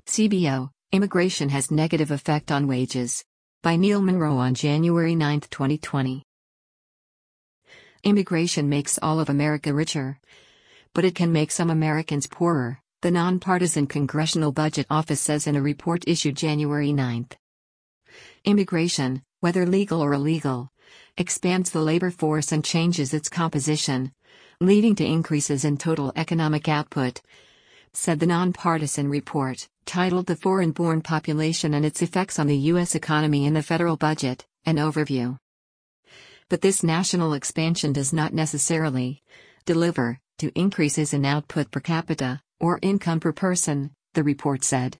CBO, Immigration Has Negative Effect on Wages. By Neil Monroe on January 9, 2020. Immigration makes all of America richer. But it can make some Americans poorer, the nonpartisan Congressional Budget Office says in a report issued January 9. Immigration, whether legal or illegal, expands the labor force and changes its composition, leading to increases in total economic output, said the nonpartisan report, titled The Foreign-Born Population and Its Effects on the U.S. Economy in the Federal Budget, an Overview. But this national expansion does not necessarily deliver to increases in output per capita, or income per person, the report said.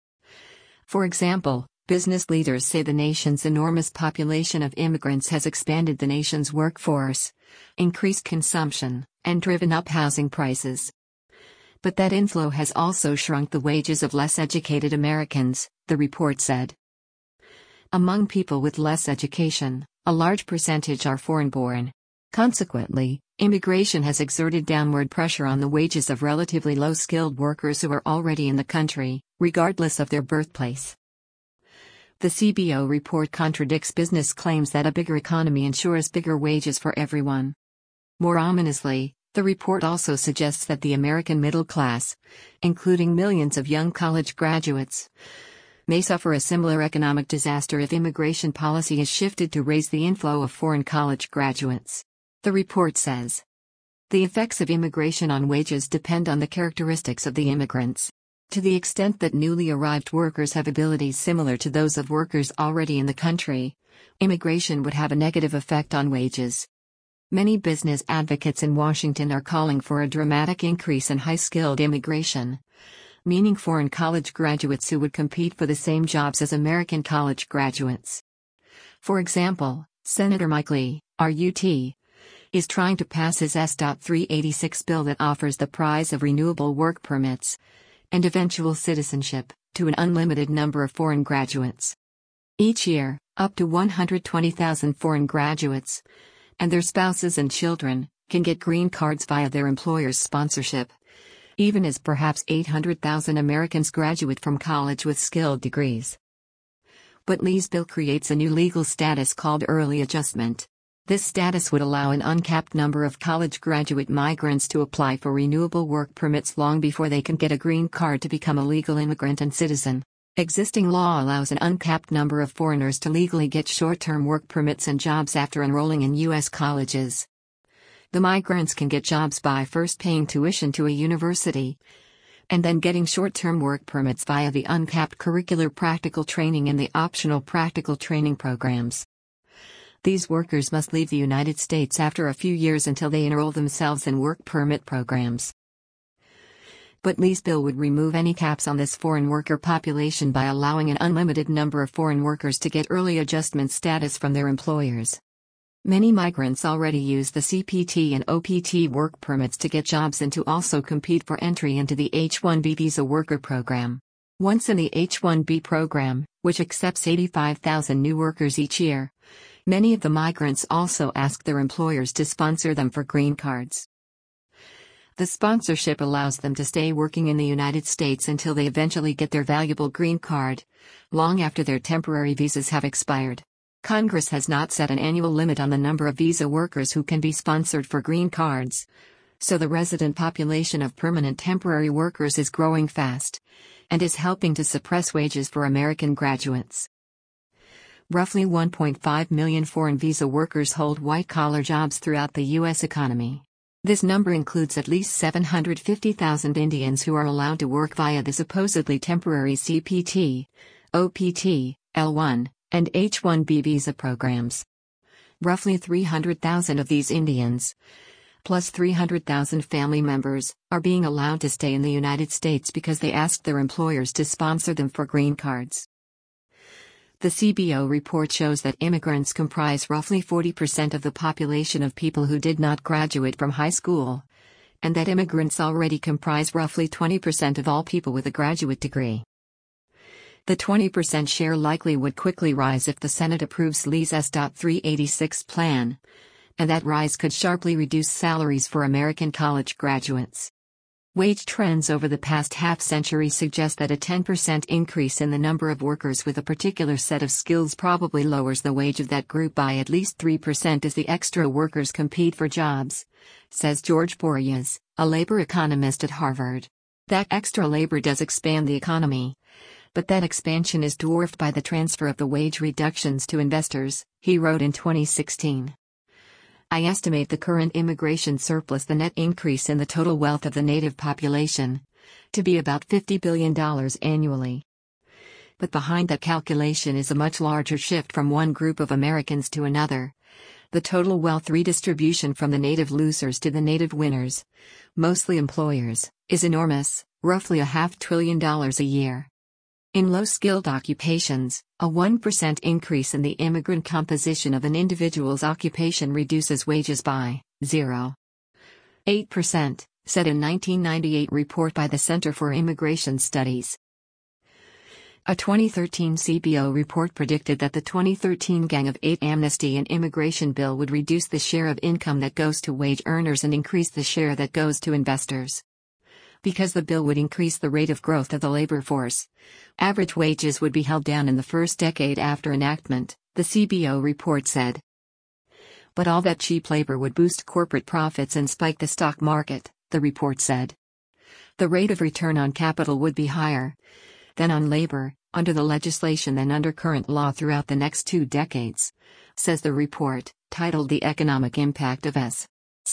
For example, business leaders say the nation's enormous population of immigrants has expanded the nation's workforce, increased consumption, and driven up housing prices. But that inflow has also shrunk the wages of less educated Americans, the report said. Among people with less education, a large percentage are foreign-born. Consequently, immigration has exerted downward pressure on the wages of relatively low-skilled workers who are already in the country, regardless of their birthplace. The CBO report contradicts business claims that a bigger economy ensures bigger wages for everyone. More ominously, the report also suggests that the American middle class, including millions of young college graduates, may suffer a similar economic disaster if immigration policy is shifted to raise the inflow of foreign college graduates. The report says, the effects of immigration on wages depend on the characteristics of the immigrants. To the extent that newly arrived workers have abilities similar to those of workers already in the country, immigration would have a negative effect on wages. Many business advocates in Washington are calling for a dramatic increase in high-skilled immigration, meaning foreign college graduates who would compete for the same jobs as American college graduates. For example, Senator Mike Lee, RUT, is trying to pass his S.386 bill that offers the prize of renewable work permits and eventual citizenship to an unlimited number of foreign graduates. Each year, up to 120,000 foreign graduates and their spouses and children can get green cards via their employer's sponsorship, even as perhaps 800,000 Americans graduate from college with skilled degrees. But Lee's bill creates a new legal status called early adjustment. This status would allow an uncapped number of college graduate migrants to apply for renewable work permits long before they can get a green card to become a legal immigrant and citizen. Existing law allows an uncapped number of foreigners to legally get short-term work permits and jobs after enrolling in U.S. colleges. The migrants can get jobs by first paying tuition to a university, and then getting short-term work permits via the uncapped curricular practical training and the optional practical training programs. These workers must leave the United States after a few years until they enroll themselves in work permit programs. But Lee's bill would remove any caps on this foreign worker population by allowing an unlimited number of foreign workers to get early adjustment status from their employers. Many migrants already use the CPT and OPT work permits to get jobs and to also compete for entry into the H-1B visa worker program. Once in the H-1B program, which accepts 85,000 new workers each year, many of the migrants also ask their employers to sponsor them for green cards. The sponsorship allows them to stay working in the United States until they eventually get their valuable green card, long after their temporary visas have expired. Congress has not set an annual limit on the number of visa workers who can be sponsored for green cards, so the resident population of permanent temporary workers is growing fast, and is helping to suppress wages for American graduates. Roughly 1.5 million foreign visa workers hold white-collar jobs throughout the U.S. economy. This number includes at least 750,000 Indians who are allowed to work via the supposedly temporary CPT, OPT, L1, and H-1B visa programs. Roughly 300,000 of these Indians, plus 300,000 family members, are being allowed to stay in the United States because they asked their employers to sponsor them for green cards. The CBO report shows that immigrants comprise roughly 40% of the population of people who did not graduate from high school, and that immigrants already comprise roughly 20% of all people with a graduate degree. The 20% share likely would quickly rise if the Senate approves Lee's S.386 plan, and that rise could sharply reduce salaries for American college graduates. Wage trends over the past half-century suggest that a 10% increase in the number of workers with a particular set of skills probably lowers the wage of that group by at least 3% as the extra workers compete for jobs, says George Boreas, a labor economist at Harvard. That extra labor does expand the economy. But that expansion is dwarfed by the transfer of the wage reductions to investors, he wrote in 2016. I estimate the current immigration surplus, the net increase in the total wealth of the native population, to be about $50 billion annually. But behind that calculation is a much larger shift from one group of Americans to another. The total wealth redistribution from the native losers to the native winners, mostly employers, is enormous, roughly $500 billion a year. In low-skilled occupations, a 1% increase in the immigrant composition of an individual's occupation reduces wages by 0.8%, said a 1998 report by the Center for Immigration Studies. A 2013 CBO report predicted that the 2013 Gang of Eight amnesty and immigration bill would reduce the share of income that goes to wage earners and increase the share that goes to investors. Because the bill would increase the rate of growth of the labor force, average wages would be held down in the first decade after enactment, the CBO report said. But all that cheap labor would boost corporate profits and spike the stock market, the report said. The rate of return on capital would be higher than on labor, under the legislation than under current law throughout the next 2 decades, says the report, titled The Economic Impact of S.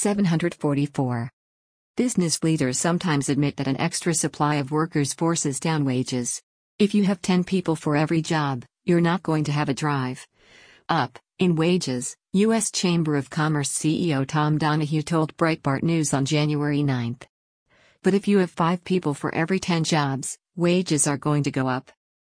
744. Business leaders sometimes admit that an extra supply of workers forces down wages. If you have 10 people for every job, you're not going to have a drive up in wages, U.S. Chamber of Commerce CEO Tom Donahue told Breitbart News on January 9. But if you have 5 people for every 10 jobs, wages are going to go up.